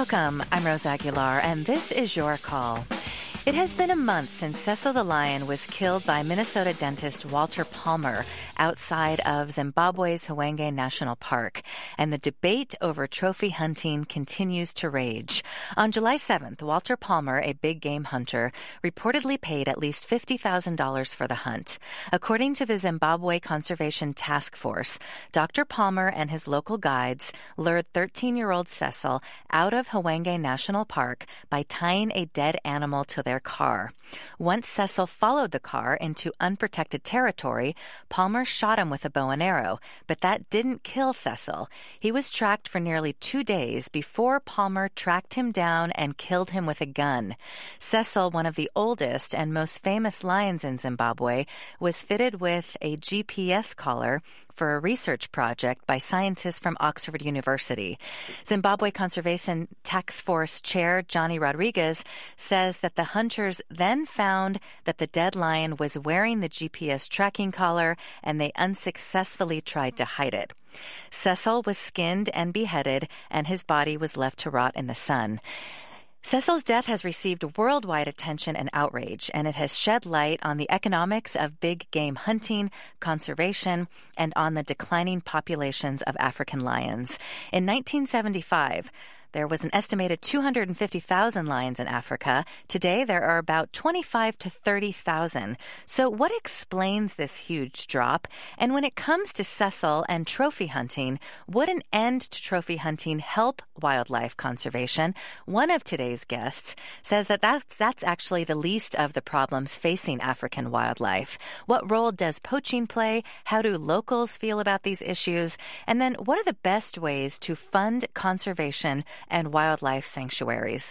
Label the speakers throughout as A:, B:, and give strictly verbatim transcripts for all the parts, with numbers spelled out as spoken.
A: Welcome. I'm Rose Aguilar, and this is Your Call. It has been a month since Cecil the lion was killed by Minnesota dentist Walter Palmer outside of Zimbabwe's Hwange National Park, and the debate over trophy hunting continues to rage. On July seventh, Walter Palmer, a big game hunter, reportedly paid at least fifty thousand dollars for the hunt. According to the Zimbabwe Conservation Task Force, Doctor Palmer and his local guides lured thirteen-year-old Cecil out of Hwange National Park by tying a dead animal to their car. Once Cecil followed the car into unprotected territory, Palmer shot him with a bow and arrow, but that didn't kill Cecil. He was tracked for nearly two days before Palmer tracked him down and killed him with a gun. Cecil, one of the oldest and most famous lions in Zimbabwe, was fitted with a G P S collar for a research project by scientists from Oxford University. Zimbabwe Conservation Task Force Chair Johnny Rodriguez says that the hunters then found that the dead lion was wearing the G P S tracking collar, and they unsuccessfully tried to hide it. Cecil was skinned and beheaded, and his body was left to rot in the sun. Cecil's death has received worldwide attention and outrage, and it has shed light on the economics of big game hunting, conservation, and on the declining populations of African lions. In nineteen seventy-five, there was an estimated two hundred fifty thousand lions in Africa. Today, there are about twenty-five to thirty thousand. So what explains this huge drop? And when it comes to Cecil and trophy hunting, would an end to trophy hunting help wildlife conservation? One of today's guests says that that's, that's actually the least of the problems facing African wildlife. What role does poaching play? How do locals feel about these issues? And then what are the best ways to fund conservation and wildlife sanctuaries?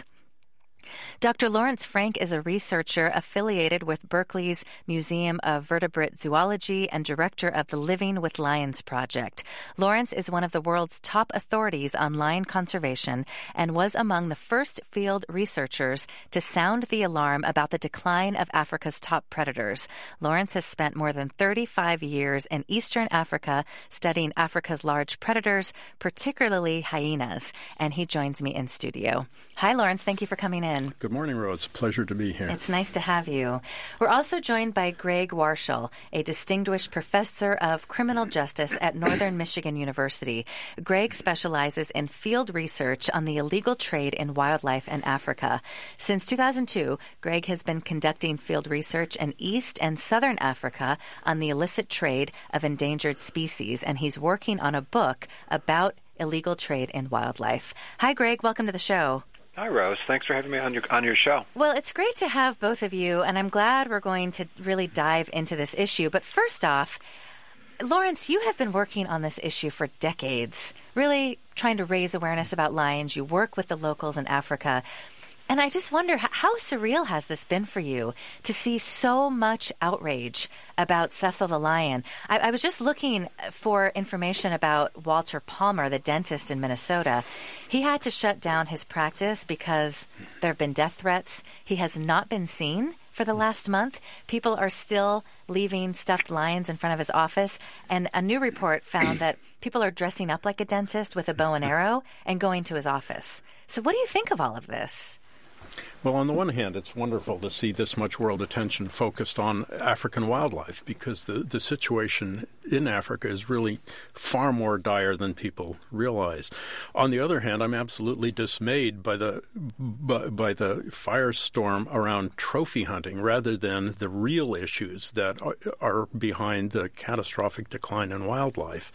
A: Doctor Lawrence Frank is a researcher affiliated with Berkeley's Museum of Vertebrate Zoology and director of the Living with Lions Project. Lawrence is one of the world's top authorities on lion conservation and was among the first field researchers to sound the alarm about the decline of Africa's top predators. Lawrence has spent more than thirty-five years in eastern Africa studying Africa's large predators, particularly hyenas, and he joins me in studio. Hi, Lawrence. Thank you for coming in.
B: Good morning, Rose. Pleasure to be here.
A: It's nice to have you. We're also joined by Greg Warshall, a distinguished professor of criminal justice at Northern Michigan University. Greg specializes in field research on the illegal trade in wildlife in Africa. Since two thousand two, Greg has been conducting field research in East and Southern Africa on the illicit trade of endangered species, and he's working on a book about illegal trade in wildlife. Hi, Greg. Welcome to the show.
C: Hi, Rose. Thanks for having me on your on your show.
A: Well, it's great to have both of you, and I'm glad we're going to really dive into this issue. But first off, Lawrence, you have been working on this issue for decades, really trying to raise awareness about lions. You work with the locals in Africa. And I just wonder, how surreal has this been for you to see so much outrage about Cecil the lion? I, I was just looking for information about Walter Palmer, the dentist in Minnesota. He had to shut down his practice because there have been death threats. He has not been seen for the last month. People are still leaving stuffed lions in front of his office. And a new report found that people are dressing up like a dentist with a bow and arrow and going to his office. So what do you think of all of this?
B: Well, on the one hand, it's wonderful to see this much world attention focused on African wildlife, because the, the situation in Africa is really far more dire than people realize. On the other hand, I'm absolutely dismayed by the by, by the firestorm around trophy hunting rather than the real issues that are, are behind the catastrophic decline in wildlife.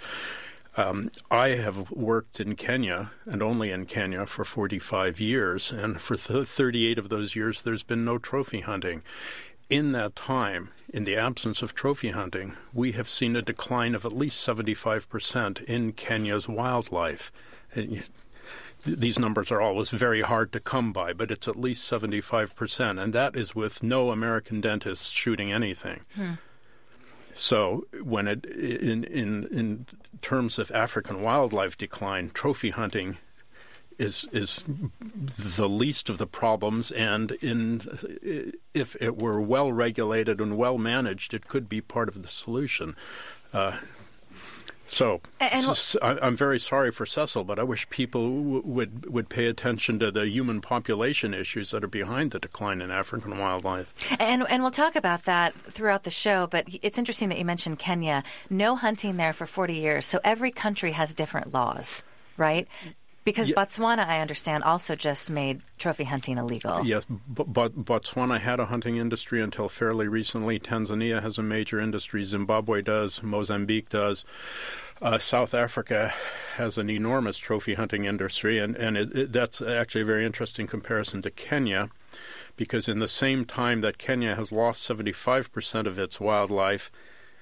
B: Um, I have worked in Kenya, and only in Kenya, for forty-five years, and for th- thirty-eight of those years there's been no trophy hunting. In that time, in the absence of trophy hunting, we have seen a decline of at least seventy-five percent in Kenya's wildlife. And these numbers are always very hard to come by, but it's at least seventy-five percent, and that is with no American dentists shooting anything. Hmm. So when it in in in terms of African wildlife decline, trophy hunting is is the least of the problems, and in if it were well regulated and well managed, it could be part of the solution. Uh, So,
A: and, and,
B: so I'm very sorry for Cecil, but I wish people w- would would pay attention to the human population issues that are behind the decline in African wildlife.
A: And and we'll talk about that throughout the show, but it's interesting that you mentioned Kenya. No hunting there for forty years, so every country has different laws, right? Because yeah. Botswana, I understand, also just made trophy hunting illegal.
B: Yes, but, but Botswana had a hunting industry until fairly recently. Tanzania has a major industry. Zimbabwe does. Mozambique does. Uh, South Africa has an enormous trophy hunting industry, and, and it, it, that's actually a very interesting comparison to Kenya, because in the same time that Kenya has lost seventy-five percent of its wildlife,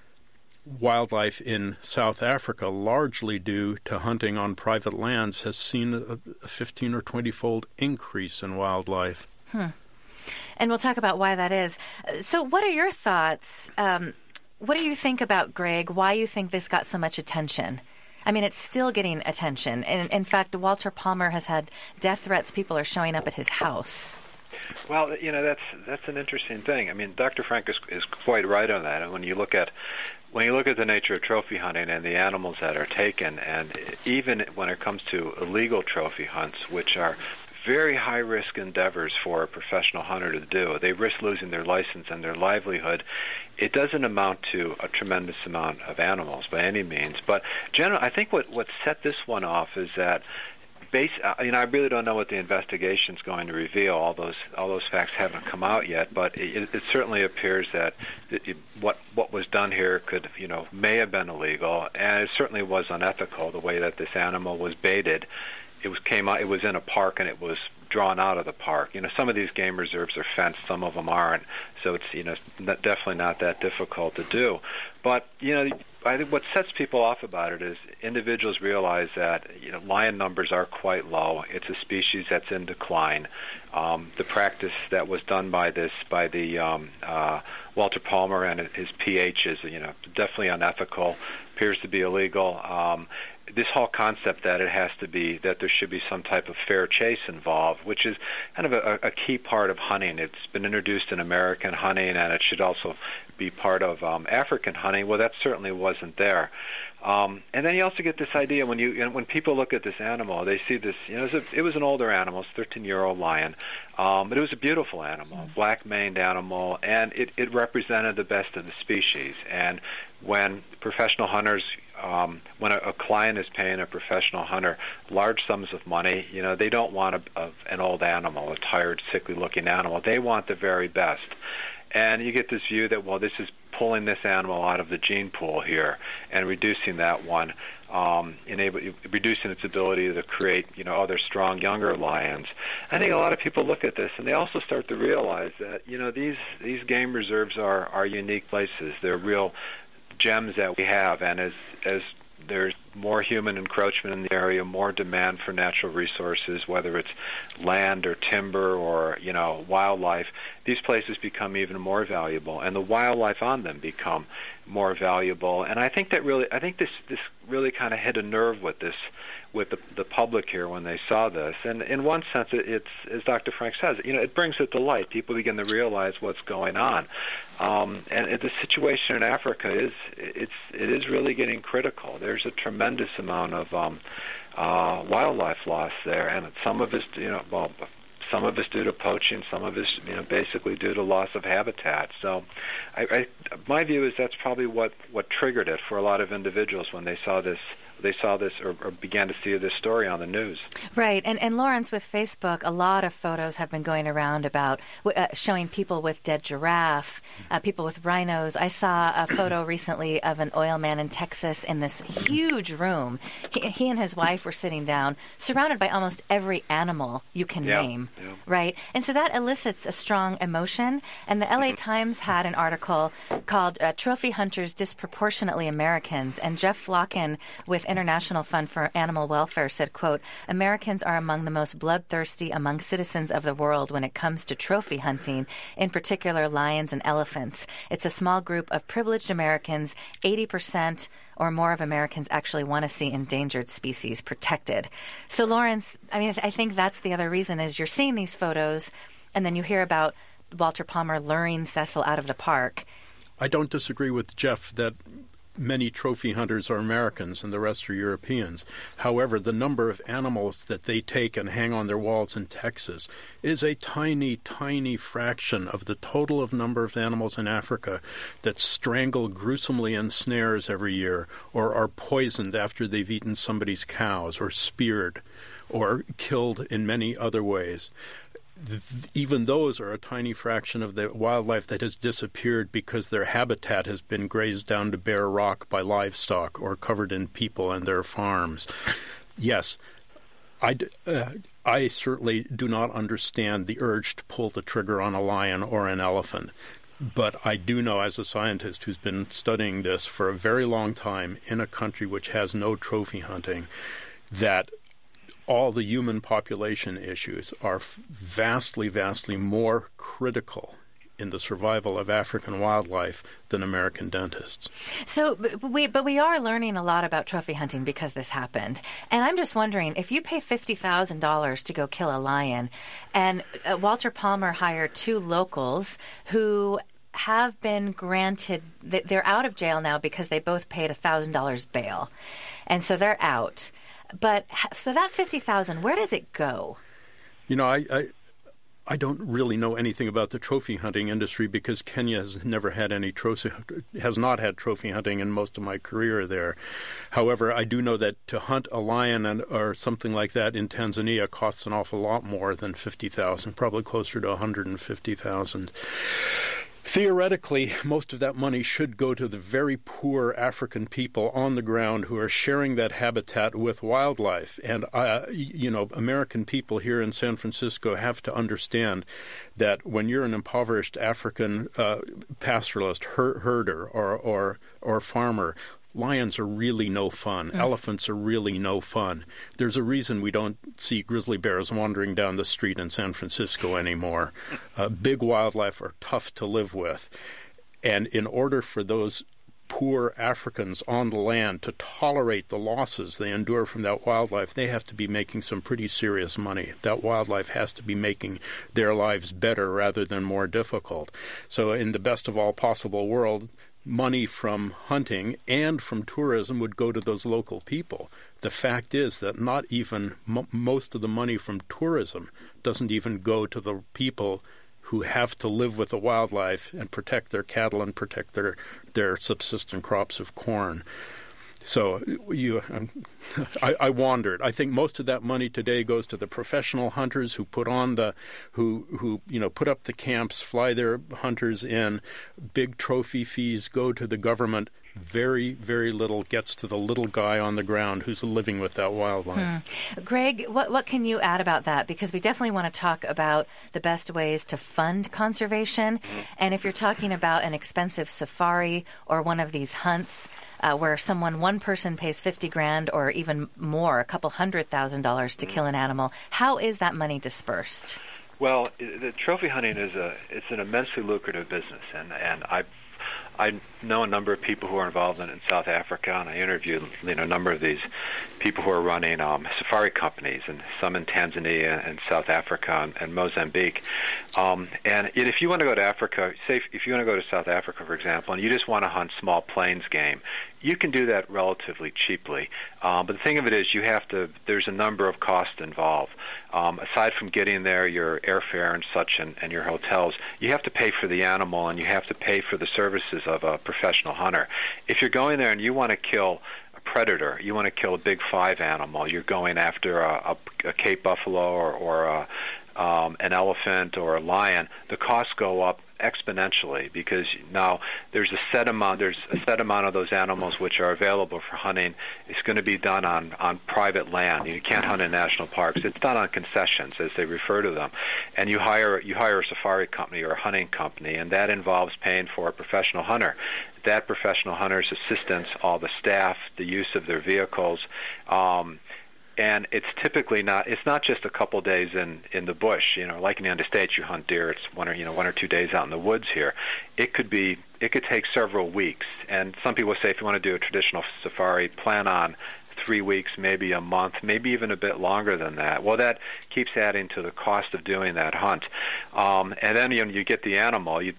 B: wildlife in South Africa, largely due to hunting on private lands, has seen a, a fifteen or twenty-fold increase in wildlife.
A: Hmm. And we'll talk about why that is. So what are your thoughts? Um, what do you think about, Greg, why you think this got so much attention? I mean, it's still getting attention. And in fact, Walter Palmer has had death threats. People are showing up at his house.
C: Well, you know, that's that's an interesting thing. I mean, Doctor Frank is, is quite right on that. And when you look at when you look at the nature of trophy hunting and the animals that are taken, and even when it comes to illegal trophy hunts, which are very high-risk endeavors for a professional hunter to do, they risk losing their license and their livelihood. It doesn't amount to a tremendous amount of animals by any means. But generally, I think what what set this one off is that Base, uh, you know, I really don't know what the investigation's going to reveal. All those all those facts haven't come out yet, but it, it certainly appears that it, it, what what was done here could, you know, may have been illegal, and it certainly was unethical the way that this animal was baited. It was came out. It was in a park, and it was drawn out of the park. You know, some of these game reserves are fenced, some of them aren't. So it's, you know, not, definitely not that difficult to do. But, you know, I think what sets people off about it is individuals realize that, you know, lion numbers are quite low. It's a species that's in decline. Um, the practice that was done by this, by the um, uh, Walter Palmer and his P H is, you know, definitely unethical, appears to be illegal. Um, this whole concept that it has to be, that there should be some type of fair chase involved, which is kind of a, a key part of hunting. It's been introduced in American hunting, and it should also be part of um, African hunting. Well, that certainly wasn't there. Um, and then you also get this idea when you, you know, when people look at this animal, they see this. You know, it was, a, it was an older animal, it's a thirteen-year-old lion, um, but it was a beautiful animal, mm. black-maned animal, and it, it represented the best of the species. And when professional hunters, um, when a, a client is paying a professional hunter large sums of money, you know, they don't want a, a, an old animal, a tired, sickly-looking animal. They want the very best. And you get this view that, well, this is pulling this animal out of the gene pool here and reducing that one, um, enable, reducing its ability to create, you know, other strong younger lions. I think a lot of people look at this and they also start to realize that, you know, these these game reserves are, are unique places. They're real gems that we have, and as as there's more human encroachment in the area, more demand for natural resources, whether it's land or timber or, you know, wildlife, these places become even more valuable, and the wildlife on them become more valuable. And I think that really, I think this this really kind of hit a nerve with this, with the the public here when they saw this. And in one sense, it, it's, as Doctor Frank says, you know, it brings it to light. People begin to realize what's going on. Um, and it, the situation in Africa is it's it is really getting critical. There's a tremendous amount of um, uh, wildlife loss there, and some of it's, you know, well, some of it's due to poaching, some of it's, you know, basically due to loss of habitat. So, I, I, my view is that's probably what, what triggered it for a lot of individuals when they saw this. They saw this or, or began to see this story on the news.
A: Right. And, and Lawrence, with Facebook, a lot of photos have been going around about uh, showing people with dead giraffe, uh, people with rhinos. I saw a photo recently of an oil man in Texas in this huge room. He, he and his wife were sitting down, surrounded by almost every animal you can
C: yeah,
A: name.
C: Yeah.
A: Right. And so that elicits a strong emotion. And the L A Times had an article called uh, Trophy Hunters Disproportionately Americans. And Jeff Flocken with International Fund for Animal Welfare said, quote, Americans are among the most bloodthirsty among citizens of the world when it comes to trophy hunting, in particular lions and elephants. It's a small group of privileged Americans. eighty percent or more of Americans actually want to see endangered species protected. So, Lawrence, I mean, I think that's the other reason is you're seeing these photos and then you hear about Walter Palmer luring Cecil out of the park.
B: I don't disagree with Jeff that many trophy hunters are Americans and the rest are Europeans. However, the number of animals that they take and hang on their walls in Texas is a tiny, tiny fraction of the total of number of animals in Africa that strangle gruesomely in snares every year, or are poisoned after they've eaten somebody's cows, or speared, or killed in many other ways. Even those are a tiny fraction of the wildlife that has disappeared because their habitat has been grazed down to bare rock by livestock or covered in people and their farms. Yes, I, uh, I certainly do not understand the urge to pull the trigger on a lion or an elephant. But I do know, as a scientist who's been studying this for a very long time in a country which has no trophy hunting, that all the human population issues are vastly, vastly more critical in the survival of African wildlife than American dentists.
A: So, but we, but we are learning a lot about trophy hunting because this happened. And I'm just wondering, if you pay fifty thousand dollars to go kill a lion, and uh, Walter Palmer hired two locals who have been granted, they're out of jail now because they both paid one thousand dollars bail. And so they're out. But so that fifty thousand dollars, where does it go?
B: You know, I, I I don't really know anything about the trophy hunting industry because Kenya has never had any trophy, has not had trophy hunting in most of my career there. However, I do know that to hunt a lion and, or something like that in Tanzania costs an awful lot more than fifty thousand dollars, probably closer to one hundred fifty thousand dollars. Theoretically, most of that money should go to the very poor African people on the ground who are sharing that habitat with wildlife. And, uh, you know, American people here in San Francisco have to understand that when you're an impoverished African uh, pastoralist, her- herder, or, or, or farmer, lions are really no fun. Mm. Elephants are really no fun. There's a reason we don't see grizzly bears wandering down the street in San Francisco anymore. Uh, big wildlife are tough to live with. And in order for those poor Africans on the land to tolerate the losses they endure from that wildlife, they have to be making some pretty serious money. That wildlife has to be making their lives better rather than more difficult. So in the best of all possible world, money from hunting and from tourism would go to those local people. The fact is that not even m- most of the money from tourism doesn't even go to the people who have to live with the wildlife and protect their cattle and protect their, their subsistent crops of corn. So you, um, I, I wandered. I think most of that money today goes to the professional hunters who put on the, who who you know put up the camps, fly their hunters in. Big trophy fees go to the government. Very, very little gets to the little guy on the ground who's living with that wildlife.
A: Hmm. Greg, what what can you add about that? Because we definitely want to talk about the best ways to fund conservation. Mm-hmm. And if you're talking about an expensive safari or one of these hunts uh, where someone, one person pays fifty grand or even more, a couple hundred thousand dollars to mm-hmm. kill an animal, how is that money dispersed?
C: Well, the trophy hunting is a it's an immensely lucrative business, and and I. I know a number of people who are involved in it in South Africa, and I interviewed you know, a number of these people who are running um, safari companies, and some in Tanzania and South Africa and, and Mozambique. Um, and if you want to go to Africa, say if you want to go to South Africa, for example, and you just want to hunt small plains game, you can do that relatively cheaply. Um, but the thing of it is, you have to. There's a number of costs involved. Um, aside from getting there, your airfare and such, and, and your hotels, you have to pay for the animal, and you have to pay for the services of a professional hunter. If you're going there and you want to kill a predator, you want to kill a big five animal, you're going after a, a, a Cape buffalo or, or a, um, an elephant or a lion, the costs go up exponentially, because now there's a set amount there's a set amount of those animals which are available for hunting. It's going to be done on on private land. You can't hunt in national parks. It's done on concessions, as they refer to them, and you hire you hire a safari company or a hunting company, and that involves paying for a professional hunter. That professional hunter's assistants, all the staff, the use of their vehicles. Um, And it's typically not. It's not just a couple days in, in the bush. You know, like in the United States, you hunt deer. It's one or you know one or two days out in the woods here. It could be. It could take several weeks. And some people say, if you want to do a traditional safari, plan on three weeks, maybe a month, maybe even a bit longer than that. Well, that keeps adding to the cost of doing that hunt. Um, and then you know, you get the animal. You, you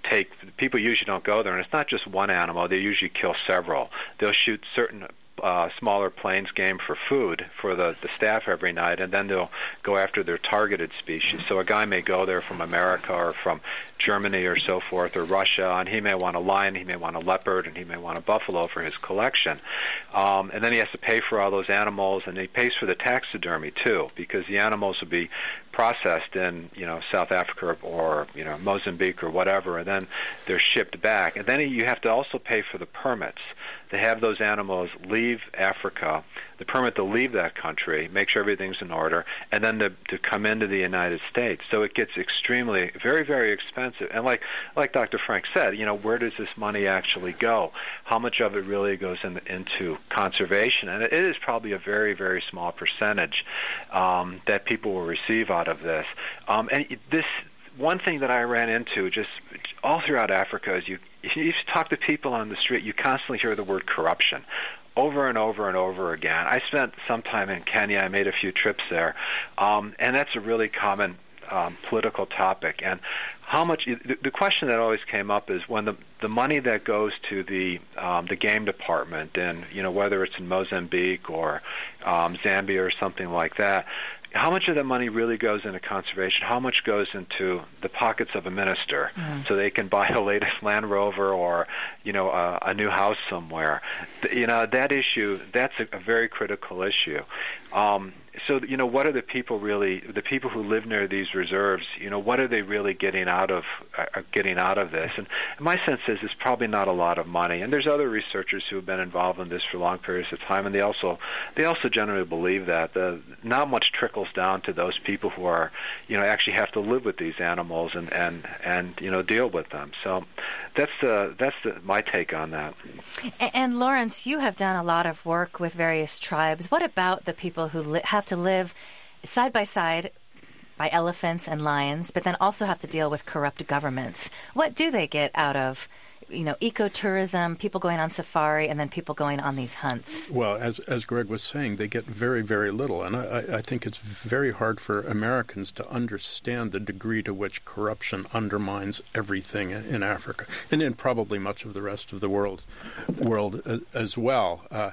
C: take, people usually don't go there, and it's not just one animal. They usually kill several. They'll shoot certain uh, smaller plains game for food for the, the staff every night, and then they'll go after their targeted species. So a guy may go there from America or from Germany or so forth, or Russia, and he may want a lion, he may want a leopard, and he may want a buffalo for his collection. Um, and then he has to pay for all those animals, and he pays for the taxidermy too, because the animals will be processed in, you know, South Africa or, you know, Mozambique or whatever, and then they're shipped back. And then you have to also pay for the permits to have those animals leave Africa, the permit to leave that country, make sure everything's in order, and then to, to come into the United States. So it gets extremely, very, very expensive. And like like Doctor Frank said, you know, where does this money actually go? How much of it really goes in, into conservation? And it is probably a very, very small percentage um, that people will receive out of this. Um, and this, one thing that I ran into just all throughout Africa is you, you talk to people on the street, you constantly hear the word corruption over and over and over again. I spent some time in Kenya. I made a few trips there, um, and that's a really common um, political topic. And how much the, the question that always came up is when the the money that goes to the um, the game department, and you know whether it's in Mozambique or um, Zambia or something like that, how much of that money really goes into conservation? How much goes into the pockets of a minister mm. so they can buy the latest Land Rover or, you know, a, a new house somewhere? You know, that issue, that's a, a very critical issue. Um, so, you know, what are the people really, the people who live near these reserves, you know, what are they really getting out of uh, getting out of this? And my sense is it's probably not a lot of money. And there's other researchers who have been involved in this for long periods of time, and they also they also generally believe that the, not much trickles down to those people who are, you know, actually have to live with these animals and, and, and you know, deal with them. So that's the, that's the, my take on that.
A: And, and Lawrence, you have done a lot of work with various tribes. What about the people who li- have to live side by side by elephants and lions, but then also have to deal with corrupt governments? What do they get out of, you know, ecotourism, people going on safari, and then people going on these hunts?
B: Well, as as Greg was saying, they get very, very little. And I, I think it's very hard for Americans to understand the degree to which corruption undermines everything in Africa, and in probably much of the rest of the world, world as well. Uh,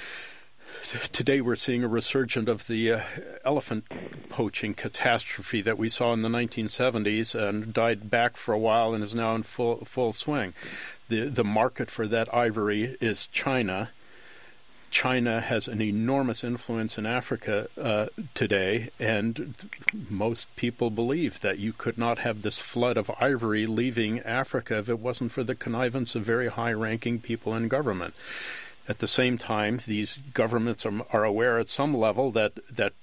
B: Today we're seeing a resurgence of the uh, elephant poaching catastrophe that we saw in the nineteen seventies and died back for a while and is now in full full swing. The the market for that ivory is China. China has an enormous influence in Africa uh, today, and most people believe that you could not have this flood of ivory leaving Africa if it wasn't for the connivance of very high-ranking people in government. At the same time, these governments are, are aware at some level that that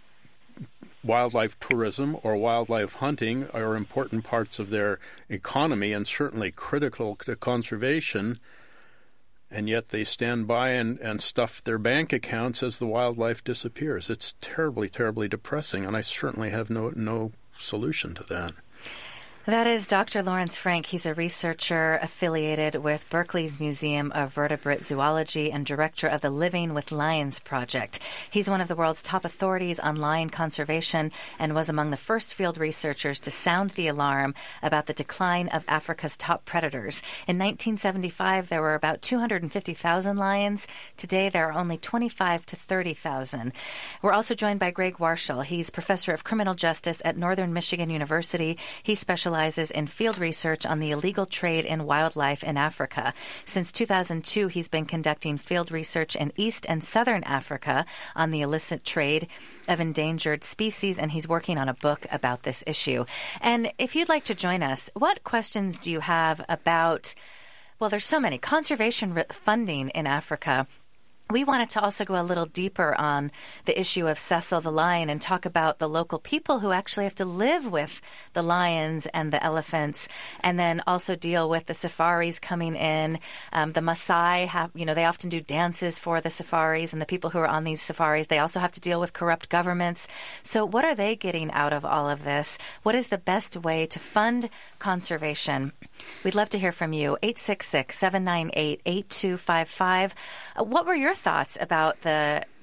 B: wildlife tourism or wildlife hunting are important parts of their economy and certainly critical to conservation, and yet they stand by and, and stuff their bank accounts as the wildlife disappears. It's terribly, terribly depressing, and I certainly have no no solution to that.
A: That is Doctor Lawrence Frank. He's a researcher affiliated with Berkeley's Museum of Vertebrate Zoology and director of the Living with Lions Project. He's one of the world's top authorities on lion conservation and was among the first field researchers to sound the alarm about the decline of Africa's top predators. In nineteen seventy-five, there were about two hundred fifty thousand lions. Today, there are only twenty-five to thirty thousand. We're also joined by Greg Warshall. He's professor of criminal justice at Northern Michigan University. He specializes in field research on the illegal trade in wildlife in Africa. Since two thousand two, he's been conducting field research in East and Southern Africa on the illicit trade of endangered species, and he's working on a book about this issue. And if you'd like to join us, what questions do you have about, well, there's so many, conservation funding in Africa? We wanted to also go a little deeper on the issue of Cecil the lion and talk about the local people who actually have to live with the lions and the elephants, and then also deal with the safaris coming in. Um, the Maasai have, you know, they often do dances for the safaris, and the people who are on these safaris, they also have to deal with corrupt governments. So what are they getting out of all of this? What is the best way to fund conservation? We'd love to hear from you. eight six six, seven nine eight, eight two five five. Uh, what were your thoughts about the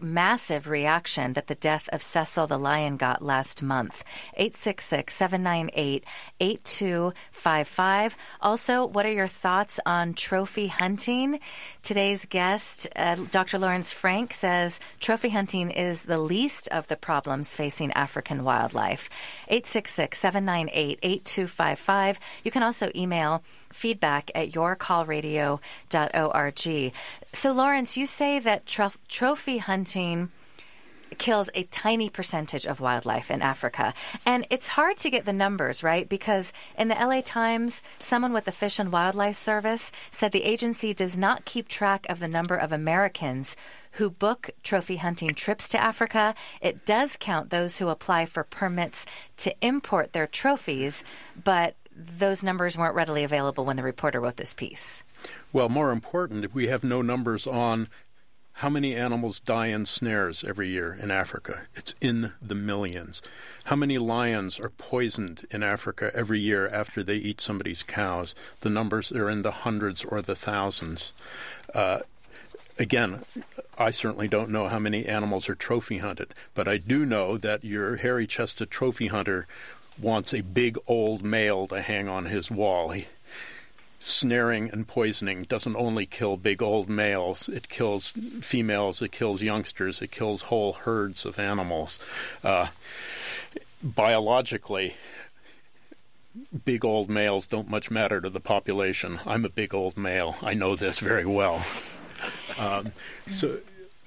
A: massive reaction that the death of Cecil the lion got last month. eight six six, seven nine eight, eight two five five. Also, what are your thoughts on trophy hunting? Today's guest, uh, Doctor Lawrence Frank, says trophy hunting is the least of the problems facing African wildlife. eight six six, seven nine eight, eight two five five. You can also email feedback at your call radio dot org. So, Lawrence, you say that tro- trophy hunting kills a tiny percentage of wildlife in Africa. And it's hard to get the numbers, right? Because in the L A Times, someone with the Fish and Wildlife Service said the agency does not keep track of the number of Americans who book trophy hunting trips to Africa. It does count those who apply for permits to import their trophies, but those numbers weren't readily available when the reporter wrote this piece.
B: Well, more important, we have no numbers on how many animals die in snares every year in Africa. It's in the millions. How many lions are poisoned in Africa every year after they eat somebody's cows? The numbers are in the hundreds or the thousands. Uh, Again, I certainly don't know how many animals are trophy hunted, but I do know that your hairy-chested trophy hunter wants a big old male to hang on his wall. He, snaring and poisoning doesn't only kill big old males, it kills females, it kills youngsters, it kills whole herds of animals. Uh, biologically, big old males don't much matter to the population. I'm a big old male. I know this very well. Um, so,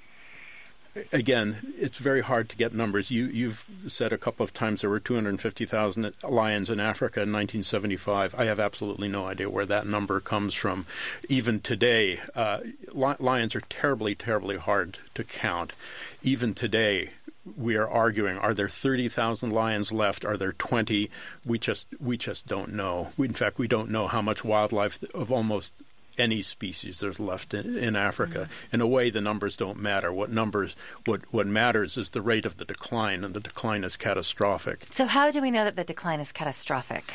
B: again, it's very hard to get numbers. You, you've said a couple of times there were two hundred fifty thousand lions in Africa in nineteen seventy-five. I have absolutely no idea where that number comes from. Even today, uh, li- lions are terribly, terribly hard to count. Even today, we are arguing, are there thirty thousand lions left? Are there twenty? We just, we just don't know. We, in fact, we don't know how much wildlife of almost any species there's left in, in Africa. Mm-hmm. In a way, the numbers don't matter. What numbers, what, what matters is the rate of the decline, and the decline is catastrophic.
A: So how do we know that the decline is catastrophic?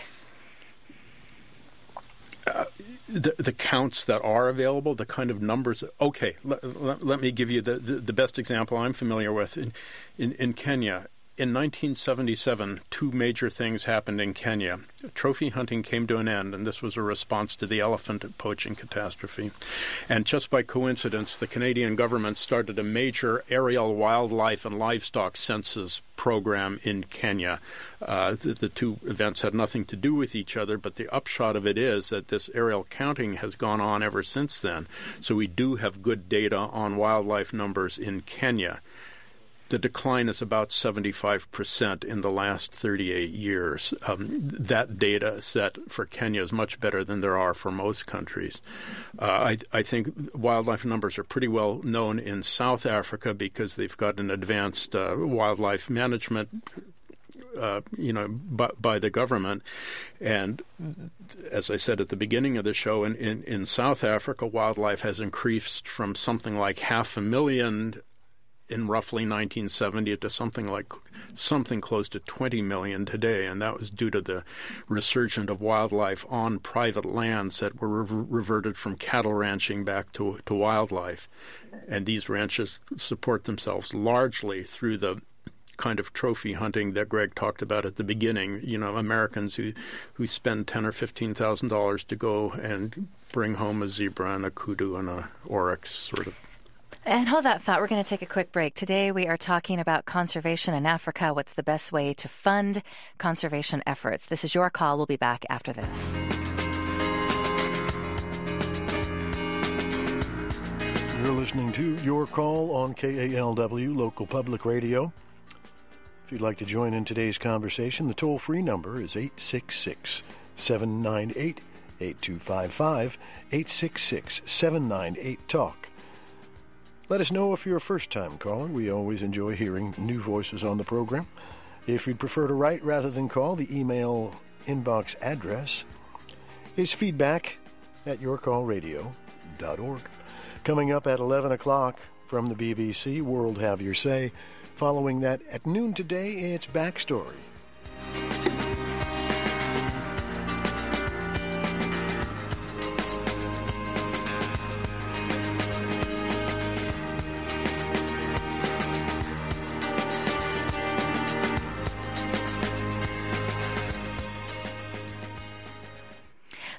B: Uh, the, the counts that are available, the kind of numbers. Okay, let, let, let me give you the, the, the best example I'm familiar with. In, in, in Kenya, in nineteen seventy-seven, two major things happened in Kenya. Trophy hunting came to an end, and this was a response to the elephant poaching catastrophe. And just by coincidence, the Canadian government started a major aerial wildlife and livestock census program in Kenya. Uh, the, the two events had nothing to do with each other, but the upshot of it is that this aerial counting has gone on ever since then. So we do have good data on wildlife numbers in Kenya. The decline is about seventy-five percent in the last thirty-eight years. Um, that data set for Kenya is much better than there are for most countries. Uh, I, I think wildlife numbers are pretty well known in South Africa because they've got an advanced uh, wildlife management Uh, you know, by, by the government. And as I said at the beginning of the show, in, in, in South Africa, wildlife has increased from something like half a million in roughly nineteen seventy to something like something close to twenty million today, and that was due to the resurgence of wildlife on private lands that were re- reverted from cattle ranching back to, to wildlife. And these ranches support themselves largely through the kind of trophy hunting that Greg talked about at the beginning. You know, Americans who, who spend ten or fifteen thousand dollars to go and bring home a zebra and a kudu and a oryx, sort of.
A: And hold that thought. We're going to take a quick break. Today we are talking about conservation in Africa. What's the best way to fund conservation efforts? This is Your Call. We'll be back after this.
D: You're listening to Your Call on K A L W, local public radio. If you'd like to join in today's conversation, the toll-free number is eight six six, seven nine eight, eight two five five, eight six six, seven nine eight, talk. Let us know if you're a first-time caller. We always enjoy hearing new voices on the program. If you'd prefer to write rather than call, the email inbox address is feedback at your call radio dot org. Coming up at eleven o'clock from the B B C, World Have Your Say. Following that, at noon today, it's Backstory.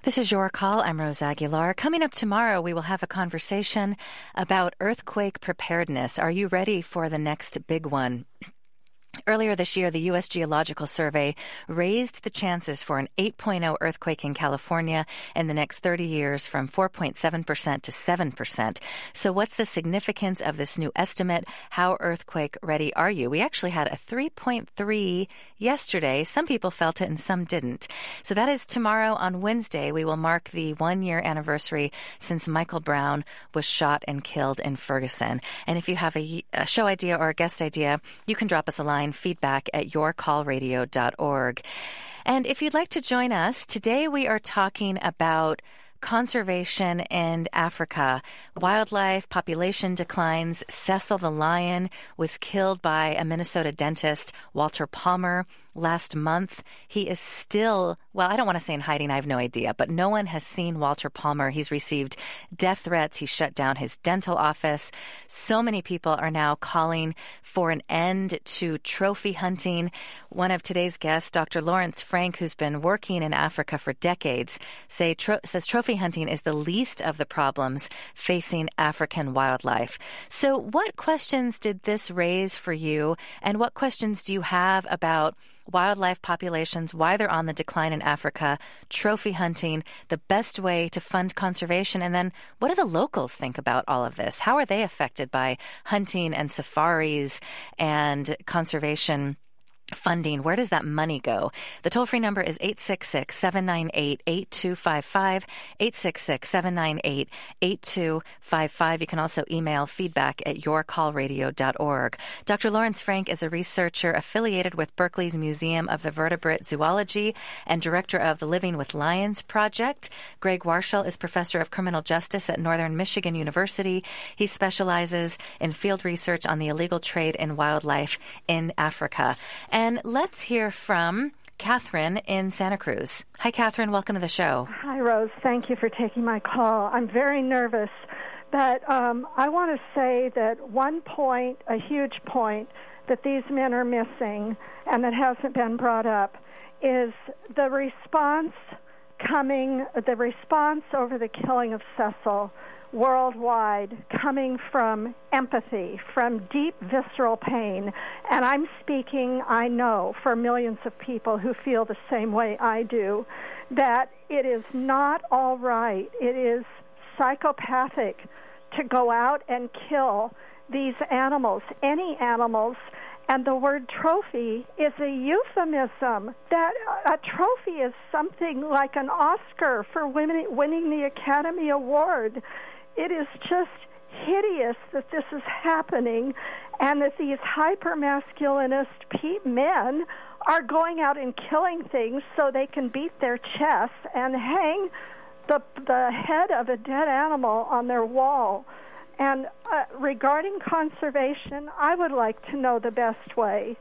A: This is Your Call. I'm Rose Aguilar. Coming up tomorrow, we will have a conversation about earthquake preparedness. Are you ready for the next big one? Earlier this year, the U S Geological Survey raised the chances for an eight point oh earthquake in California in the next thirty years from four point seven percent to seven percent. So what's the significance of this new estimate? How earthquake ready are you? We actually had a three point three yesterday. Some people felt it and some didn't. So that is tomorrow. On Wednesday, we will mark the one-year anniversary since Michael Brown was shot and killed in Ferguson. And if you have a, a show idea or a guest idea, you can drop us a line, feedback at your call radio dot org. And if you'd like to join us, today we are talking about conservation in Africa. Wildlife population declines. Cecil the lion was killed by a Minnesota dentist, Walter Palmer, last month. He is still, well, I don't want to say in hiding, I have no idea, but no one has seen Walter Palmer. He's received death threats. He shut down his dental office. So many people are now calling for an end to trophy hunting. One of today's guests, Doctor Lawrence Frank, who's been working in Africa for decades, say, tro- says trophy hunting is the least of the problems facing African wildlife. So what questions did this raise for you, and what questions do you have about wildlife populations, why they're on the decline in Africa, trophy hunting, the best way to fund conservation, and then what do the locals think about all of this? How are they affected by hunting and safaris and conservation funding? Where does that money go? The toll-free number is eight six six, seven nine eight, eight two five five, eight six six, seven nine eight, eight two five five. You can also email feedback at your call radio dot org. Doctor Lawrence Frank is a researcher affiliated with Berkeley's Museum of the Vertebrate Zoology and director of the Living with Lions Project. Greg Warshall is professor of criminal justice at Northern Michigan University. He specializes in field research on the illegal trade in wildlife in Africa. And let's hear from Catherine in Santa Cruz. Hi, Catherine. Welcome to the show.
E: Hi, Rose. Thank you for taking my call. I'm very nervous, but um, I want to say that one point, a huge point, that these men are missing and that hasn't been brought up is the response coming, the response over the killing of Cecil worldwide, coming from empathy, from deep visceral pain. And I'm speaking, I know, for millions of people who feel the same way I do, that it is not all right, it is psychopathic to go out and kill these animals, any animals. And the word trophy is a euphemism. That a trophy is something like an Oscar for winning, winning the Academy Award. It is just hideous that this is happening and that these hyper-masculinist men are going out and killing things so they can beat their chests and hang the, the head of a dead animal on their wall. And uh, regarding conservation, I would like to know the best way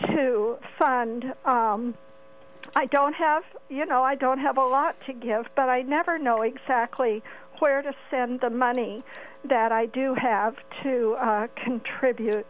E: to fund. Um, I don't have, you know, I don't have a lot to give, but I never know exactly where to send the money that I do have to uh, contribute.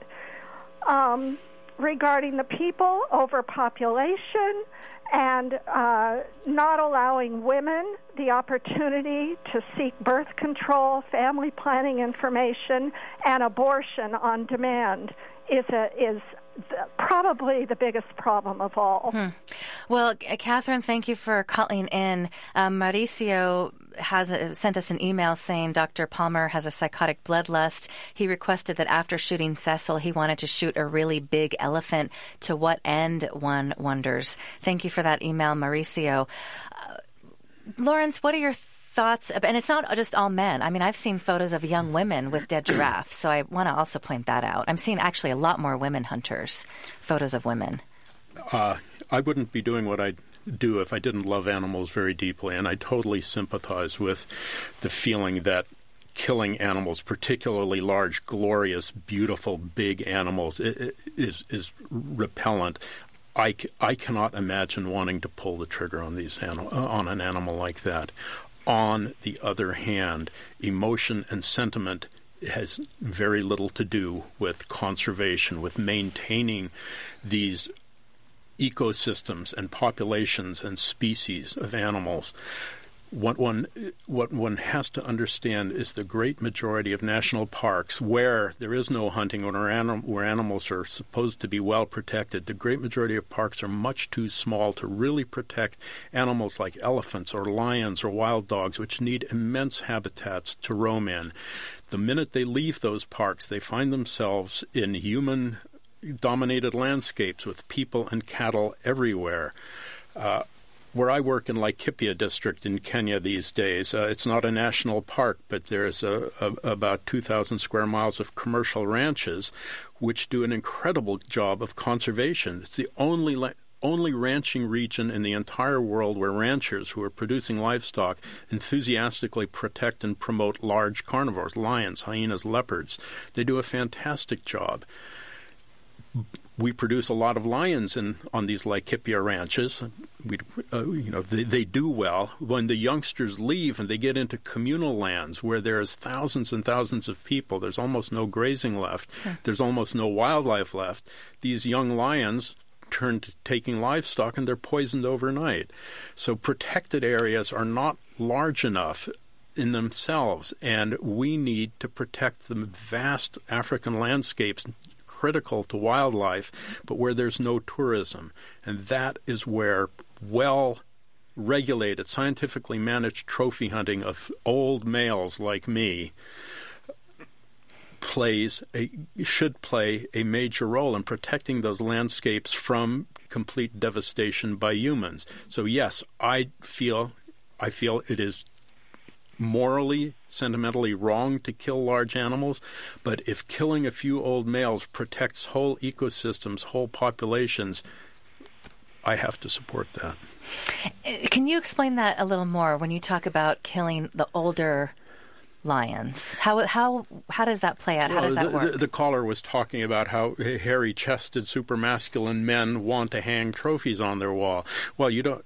E: Um, regarding the people, overpopulation, and uh, not allowing women the opportunity to seek birth control, family planning information, and abortion on demand is a, is the, probably the biggest problem of all.
A: Hmm. Well, Catherine, thank you for calling in. Um, Mauricio has a, sent us an email saying Doctor Palmer has a psychotic bloodlust. He requested that after shooting Cecil, he wanted to shoot a really big elephant. To what end, one wonders. Thank you for that email, Mauricio. Uh, Lawrence, what are your thoughts? And it's not just all men. I mean, I've seen photos of young women with dead giraffes, so I want to also point that out. I'm seeing actually a lot more women hunters, photos of women.
B: Uh, I wouldn't be doing what I do if I didn't love animals very deeply, and I totally sympathize with the feeling that killing animals, particularly large, glorious, beautiful, big animals, is is repellent. I, I cannot imagine wanting to pull the trigger on these animal, on an animal like that. On the other hand, emotion and sentiment has very little to do with conservation, with maintaining these ecosystems and populations and species of animals. What one, what one has to understand is the great majority of national parks where there is no hunting or anim- where animals are supposed to be well protected, the great majority of parks are much too small to really protect animals like elephants or lions or wild dogs, which need immense habitats to roam in. The minute they leave those parks, they find themselves in human-dominated landscapes with people and cattle everywhere. Uh, Where I work in Laikipia district in Kenya these days, uh, it's not a national park, but there's a, a, about two thousand square miles of commercial ranches, which do an incredible job of conservation. It's the only la- only ranching region in the entire world where ranchers who are producing livestock enthusiastically protect and promote large carnivores, lions, hyenas, leopards. They do a fantastic job. We produce a lot of lions in on these Laikipia ranches. We, uh, you know, they, they do well. When the youngsters leave and they get into communal lands where there's thousands and thousands of people, there's almost no grazing left. Yeah. There's almost no wildlife left. These young lions turn to taking livestock and they're poisoned overnight. So protected areas are not large enough in themselves, and we need to protect the vast African landscapes critical to wildlife, but where there's no tourism. And that is where well-regulated, scientifically managed trophy hunting of old males like me plays a, should play a major role in protecting those landscapes from complete devastation by humans. So yes, I feel I feel it is morally, sentimentally wrong to kill large animals, but if killing a few old males protects whole ecosystems, whole populations, I have to support that.
A: Can you explain that a little more when you talk about killing the older lions? How how how does that play out? How
B: well,
A: does that
B: the,
A: work?
B: The, the caller was talking about how hairy-chested, supermasculine men want to hang trophies on their wall. Well, you don't...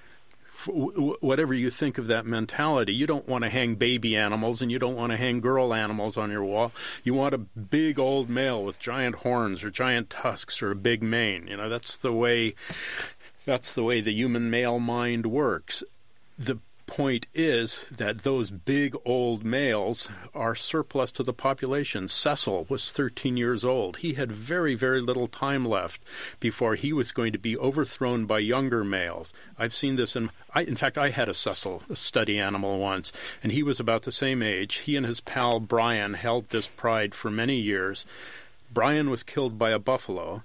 B: Whatever you think of that mentality, you don't want to hang baby animals and you don't want to hang girl animals on your wall. You want a big old male with giant horns or giant tusks or a big mane. You know, that's the way that's the way the human male mind works. The point is that those big old males are surplus to the population. Cecil was thirteen years old. He had very, very little time left before he was going to be overthrown by younger males. I've seen this in, I, in fact, I had a Cecil study animal once, and he was about the same age. He and his pal Brian held this pride for many years. Brian was killed by a buffalo.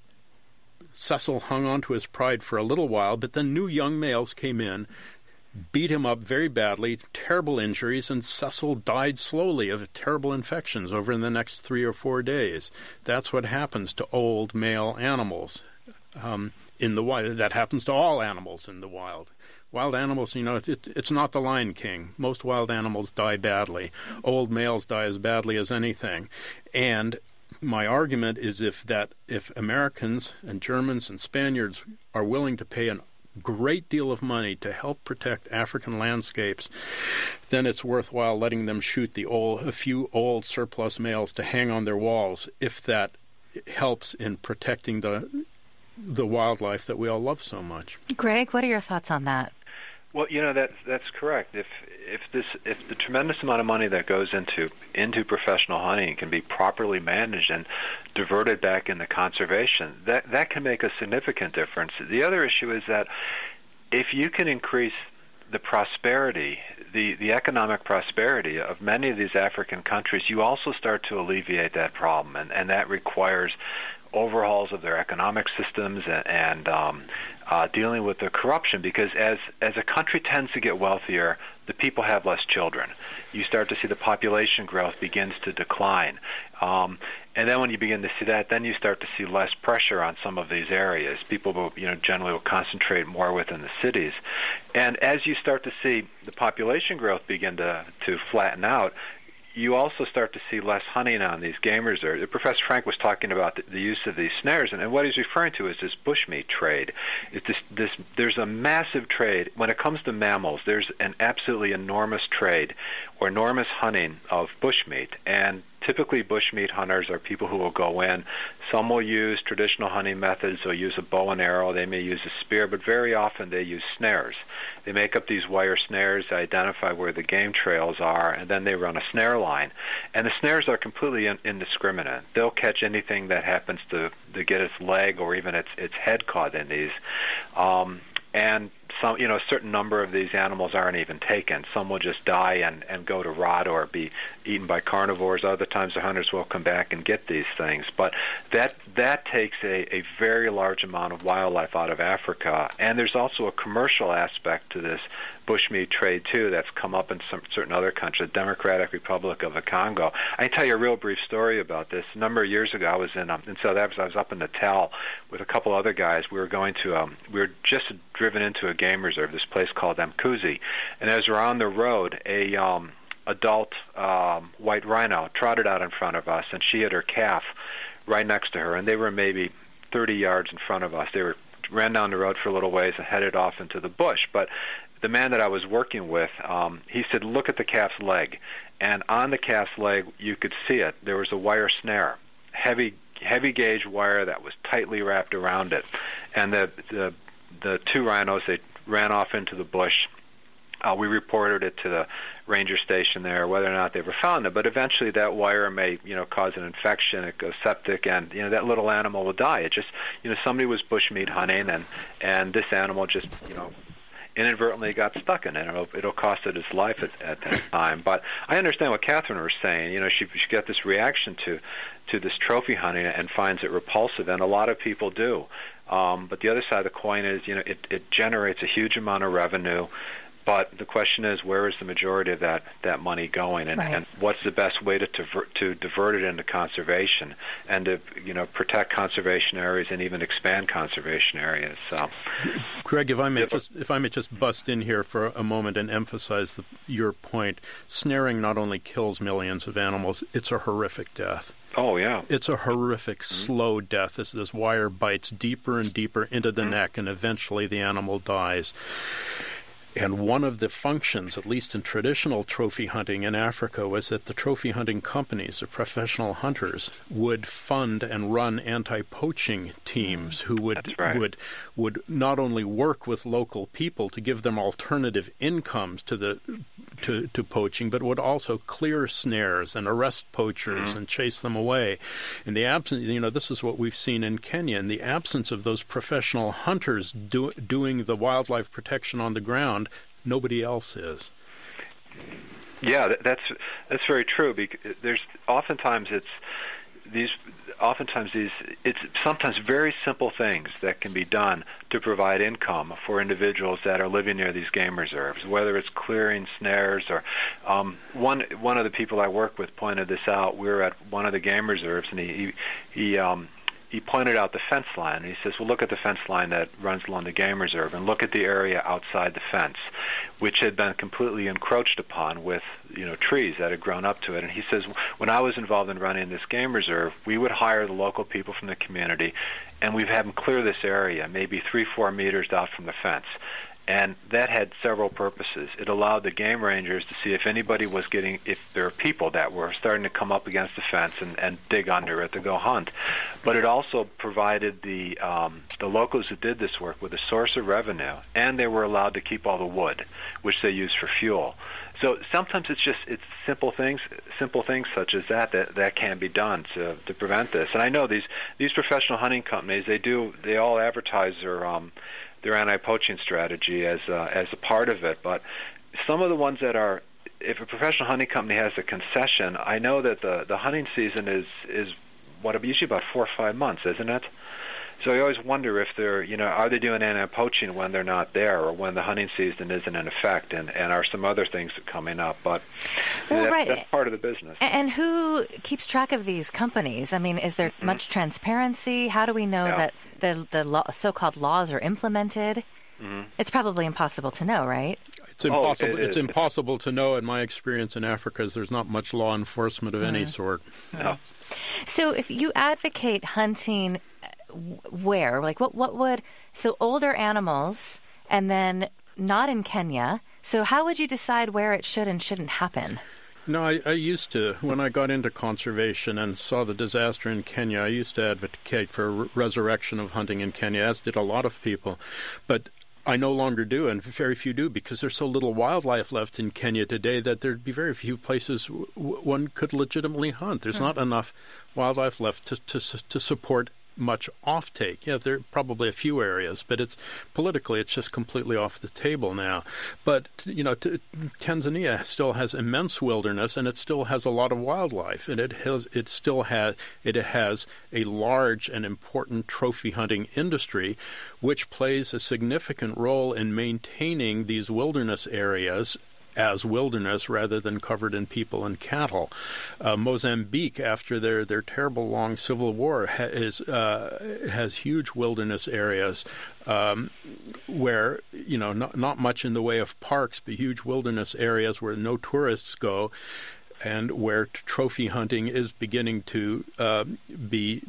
B: Cecil hung on to his pride for a little while, but then new young males came in, beat him up very badly, terrible injuries, and Cecil died slowly of terrible infections over the next three or four days. That's what happens to old male animals um, in the wild. That happens to all animals in the wild. Wild animals, you know, it, it, it's not the Lion King. Most wild animals die badly. Old males die as badly as anything. And my argument is if that if Americans and Germans and Spaniards are willing to pay an great deal of money to help protect African landscapes, then it's worthwhile letting them shoot the old, a few old surplus males to hang on their walls, if that helps in protecting the the wildlife that we all love so much.
A: Greg, what are your thoughts on that?
C: Well, you know, that's that's correct. If if this if the tremendous amount of money that goes into into professional hunting can be properly managed and diverted back into conservation, that that can make a significant difference. The other issue is that if you can increase the prosperity, the, the economic prosperity of many of these African countries, you also start to alleviate that problem, and, and that requires overhauls of their economic systems and, and um, uh, dealing with the corruption, because as as a country tends to get wealthier, the people have less children. You start to see the population growth begins to decline. Um, and then when you begin to see that, then you start to see less pressure on some of these areas. People will, you know, generally will concentrate more within the cities. And as you start to see the population growth begin to, to flatten out, you also start to see less hunting on these game reserves. Professor Frank was talking about the, the use of these snares, and, and what he's referring to is this bushmeat trade. It's this, this, there's a massive trade. When it comes to mammals, there's an absolutely enormous trade or enormous hunting of bushmeat, and typically bushmeat hunters are people who will go in. Some will use traditional hunting methods. They'll use a bow and arrow. They may use a spear, but very often they use snares. They make up these wire snares to identify where the game trails are, and then they run a snare line. And the snares are completely in, indiscriminate. They'll catch anything that happens to, to get its leg or even its, its head caught in these. Um, and some, you know, a certain number of these animals aren't even taken. Some will just die and, and go to rot or be eaten by carnivores. Other times the hunters will come back and get these things. But that that takes a, a very large amount of wildlife out of Africa. And there's also a commercial aspect to this bushmeat trade, too, that's come up in some certain other countries, the Democratic Republic of the Congo. I can tell you a real brief story about this. A number of years ago, I was in, um, in South Africa. I was up in Natal with a couple other guys. We were going to, um, we were just driven into a game reserve, this place called Mkuzi. And as we were on the road, a um, adult um, white rhino trotted out in front of us, and she had her calf right next to her, and they were maybe thirty yards in front of us. They were ran down the road for a little ways and headed off into the bush. But the man that I was working with, um, he said, look at the calf's leg. And on the calf's leg, you could see it. There was a wire snare, heavy heavy gauge wire that was tightly wrapped around it. And the the, the two rhinos, they ran off into the bush. Uh, we reported it to the ranger station there, whether or not they ever found it. But eventually that wire may, you know, cause an infection. It goes septic, and, you know, that little animal will die. It just, you know, somebody was bushmeat hunting, and, and this animal just, you know, inadvertently got stuck in it. It'll, it'll cost it its life at, at that time. But I understand what Catherine was saying. You know, she, she got this reaction to, to this trophy hunting and finds it repulsive, and a lot of people do. Um, but the other side of the coin is, you know, it, it generates a huge amount of revenue. But the question is, where is the majority of that, that money going, and, right. and what's the best way to, to to divert it into conservation and to, you know, protect conservation areas and even expand conservation areas? So,
B: Greg, if I may just if I may just bust in here for a moment and emphasize the, your point, snaring not only kills millions of animals; it's a horrific death.
C: Oh, yeah.
B: It's a horrific, mm-hmm. slow death as this wire bites deeper and deeper into the mm-hmm. neck, and eventually the animal dies. And one of the functions, at least in traditional trophy hunting in Africa, was that the trophy hunting companies, the professional hunters, would fund and run anti-poaching teams who would
C: right.
B: would would not only work with local people to give them alternative incomes to the to, to poaching, but would also clear snares and arrest poachers mm-hmm. and chase them away. In the absence, you know, this is what we've seen in Kenya. In the absence of those professional hunters do, doing the wildlife protection on the ground, nobody else is.
C: Yeah, that's that's very true. Because there's oftentimes it's these oftentimes these it's sometimes very simple things that can be done to provide income for individuals that are living near these game reserves, whether it's clearing snares or um, one one of the people I work with pointed this out. We were at one of the game reserves, and he he, he um, he pointed out the fence line, and he says, well, look at the fence line that runs along the game reserve, and look at the area outside the fence, which had been completely encroached upon with, you know, trees that had grown up to it. And he says, when I was involved in running this game reserve, we would hire the local people from the community, and we'd have them clear this area, maybe three, four meters out from the fence. And that had several purposes. It allowed the game rangers to see if anybody was getting, if there were people that were starting to come up against the fence and, and dig under it to go hunt. But it also provided the um, the locals who did this work with a source of revenue, and they were allowed to keep all the wood, which they used for fuel. So sometimes it's just it's simple things, simple things such as that that, that can be done to to prevent this. And I know these these professional hunting companies, they do they all advertise their um, their anti-poaching strategy as uh, as a part of it. But some of the ones that are, if a professional hunting company has a concession, I know that the the hunting season is is what usually about four or five months, isn't it? So I always wonder if they're, you know, are they doing anti-poaching when they're not there, or when the hunting season isn't in effect, and, and are some other things coming up? But
A: well,
C: that's,
A: right.
C: that's part of the business.
A: And who keeps track of these companies? I mean, is there mm-hmm. much transparency? How do we know yeah. that the the law, so-called laws are implemented? Mm-hmm. It's probably impossible to know, right?
B: It's impossible.
C: Oh, it
B: it's impossible to know. In my experience in Africa, is there's not much law enforcement of mm-hmm. any sort.
C: No.
A: So, if you advocate hunting, where, like, what, what would so older animals, and then not in Kenya. So, how would you decide where it should and shouldn't happen?
B: No, I, I used to, when I got into conservation and saw the disaster in Kenya, I used to advocate for a re- resurrection of hunting in Kenya, as did a lot of people. But I no longer do, and very few do, because there's so little wildlife left in Kenya today that there'd be very few places w- one could legitimately hunt. There's hmm. not enough wildlife left to, to, to support much offtake. Yeah, there are probably a few areas, but it's politically it's just completely off the table now. But you know, t- Tanzania still has immense wilderness, and it still has a lot of wildlife, and it has it still has it has a large and important trophy hunting industry, which plays a significant role in maintaining these wilderness areas as wilderness rather than covered in people and cattle. Uh, Mozambique, after their, their terrible long civil war, ha- is, uh, has huge wilderness areas um, where, you know, not, not much in the way of parks, but huge wilderness areas where no tourists go, and where t- trophy hunting is beginning to uh, be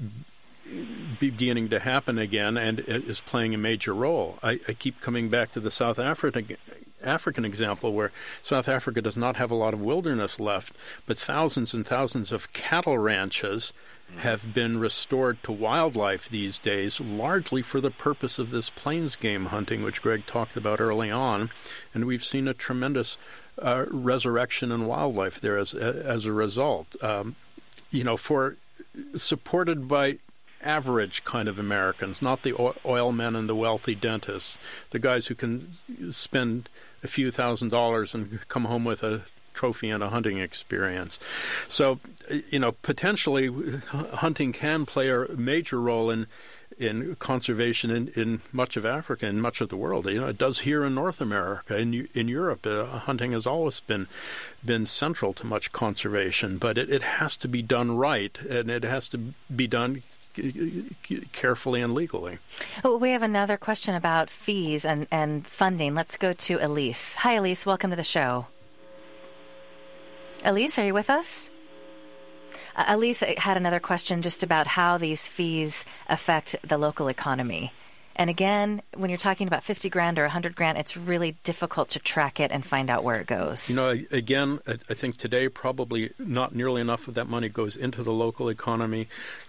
B: beginning to happen again, and is playing a major role. I, I keep coming back to the South African African example, where South Africa does not have a lot of wilderness left, but thousands and thousands of cattle ranches have been restored to wildlife these days, largely for the purpose of this plains game hunting, which Greg talked about early on, and we've seen a tremendous uh, resurrection in wildlife there as as a result. Um, you know, for supported by average kind of Americans, not the oil men and the wealthy dentists, the guys who can spend a few thousand dollars and come home with a trophy and a hunting experience. So, you know, potentially hunting can play a major role in in conservation in, in much of Africa and much of the world. You know, it does here in North America. In in Europe, uh, hunting has always been been central to much conservation, but it, it has to be done right, and it has to be done carefully and legally.
A: Oh, we have another question about fees and, and funding. Let's go to Elise. Hi, Elise. Welcome to the show. Elise, are you with us? Uh, Elise had another question just about how these fees affect the local economy. And again, when you're talking about fifty grand or one hundred grand, it's really difficult to track it and find out where it goes.
B: You know, again, I think today probably not nearly enough of that money goes into the local economy.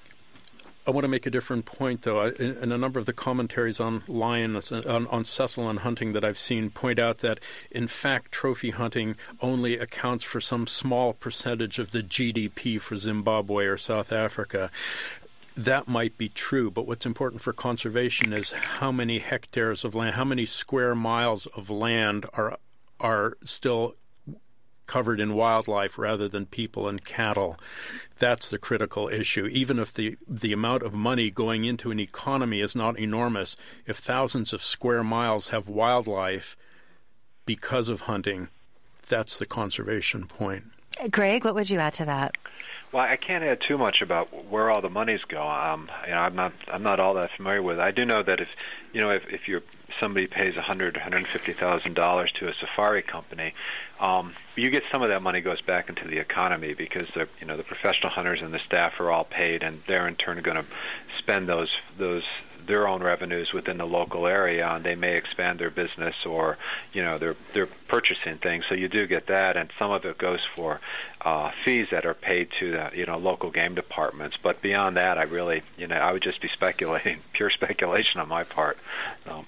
B: I want to make a different point, though. I, in a number of the commentaries on lion, on, on Cecil and hunting that I've seen point out that, in fact, trophy hunting only accounts for some small percentage of the G D P for Zimbabwe or South Africa. That might be true, but what's important for conservation is how many hectares of land, how many square miles of land are are still covered in wildlife rather than people and cattle. That's the critical issue. Even if the, the amount of money going into an economy is not enormous, if thousands of square miles have wildlife because of hunting, that's the conservation point.
A: Greg, what would you add to that?
C: Well, I can't add too much about where all the monies go. Um, you know, I'm not I'm not all that familiar with it. I do know that if you know if, if you're somebody pays a hundred, hundred fifty thousand dollars to a safari company, um, you get some of that money goes back into the economy because the you know the professional hunters and the staff are all paid, and they're in turn going to spend those those their own revenues within the local area, and they may expand their business, or you know they're they're purchasing things. So you do get that, and some of it goes for uh, fees that are paid to the you know local game departments. But beyond that, I really you know I would just be speculating, pure speculation on my part. So.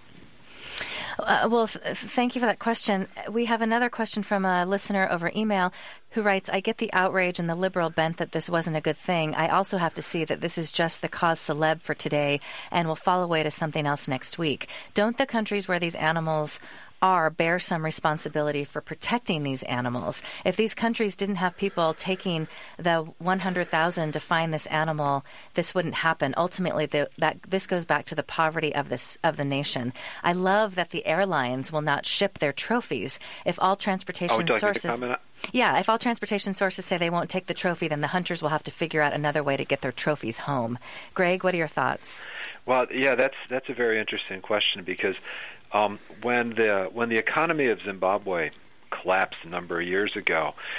A: Uh, well, f- thank you for that question. We have another question from a listener over email who writes, I get the outrage and the liberal bent that this wasn't a good thing. I also have to see that this is just the cause celeb for today and will fall away to something else next week. Don't the countries where these animals are bear some responsibility for protecting these animals? If these countries didn't have people taking the one hundred thousand to find this animal, this wouldn't happen. Ultimately, the, that this goes back to the poverty of this of the nation. I love that the airlines will not ship their trophies. If all transportation
C: oh,
A: sources, yeah, if all transportation sources say they won't take the trophy, then the hunters will have to figure out another way to get their trophies home. Greg, what are your thoughts?
C: Well, yeah, that's that's a very interesting question because. Um, when the when the economy of Zimbabwe collapsed a number of years ago,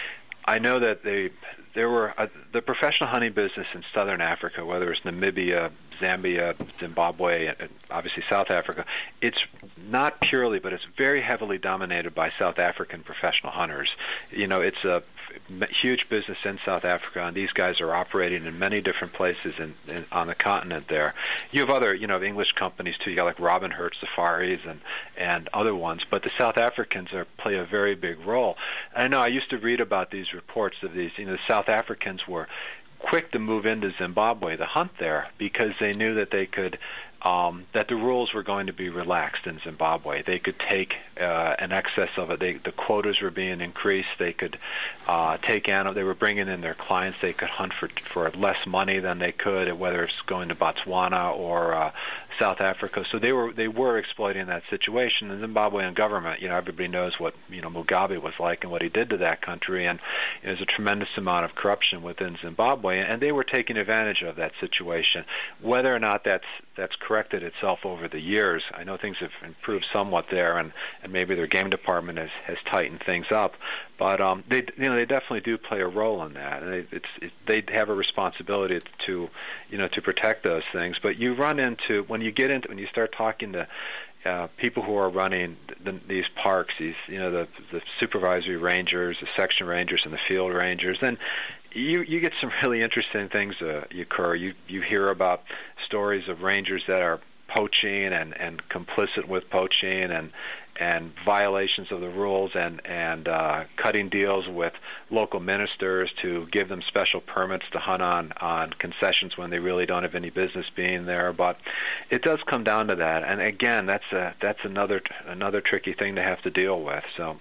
C: I know that they there were uh, the professional hunting business in southern Africa, whether it's Namibia, Zambia, Zimbabwe, and obviously South Africa. It's not purely, but it's very heavily dominated by South African professional hunters. You know, it's a huge business in South Africa, and these guys are operating in many different places in, in, on the continent there. You have other, you know, English companies too. You got like Robin Hood Safaris and and other ones, but the South Africans are play a very big role. And I know I used to read about these reports of these. You know, the South Africans were quick to move into Zimbabwe to hunt there because they knew that they could um, that the rules were going to be relaxed in Zimbabwe. They could take uh, an excess of it. They, the quotas were being increased. They could uh, take animals. They were bringing in their clients. They could hunt for for less money than they could, whether it's going to Botswana or uh, South Africa. So they were they were exploiting that situation. The Zimbabwean government, you know, everybody knows what you know Mugabe was like and what he did to that country, and there's a tremendous amount of corruption within Zimbabwe, and they were taking advantage of that situation. Whether or not that's that's corrected itself over the years, I know things have improved somewhat there, and, and maybe their game department has, has tightened things up. But um, they, you know, they definitely do play a role in that, and it, it's it, they have a responsibility to, you know, to protect those things. But you run into when you get into when you start talking to uh, people who are running the, these parks, these you know the the supervisory rangers, the section rangers, and the field rangers, then you you get some really interesting things uh, occur. You you hear about stories of rangers that are poaching and, and complicit with poaching and and violations of the rules and and uh, cutting deals with local ministers to give them special permits to hunt on, on concessions when they really don't have any business being there. But it does come down to that, and again, that's a that's another another tricky thing to have to deal with. So.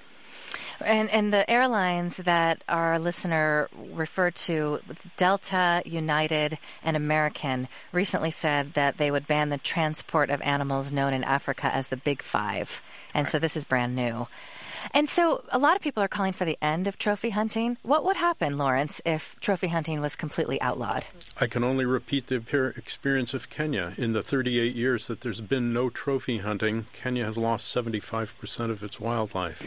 A: And, and the airlines that our listener referred to, Delta, United, and American, recently said that they would ban the transport of animals known in Africa as the Big Five. And right. So this is brand new. And so a lot of people are calling for the end of trophy hunting. What would happen, Lawrence, if trophy hunting was completely outlawed?
B: I can only repeat the experience of Kenya. In the thirty-eight years that there's been no trophy hunting, Kenya has lost seventy-five percent of its wildlife.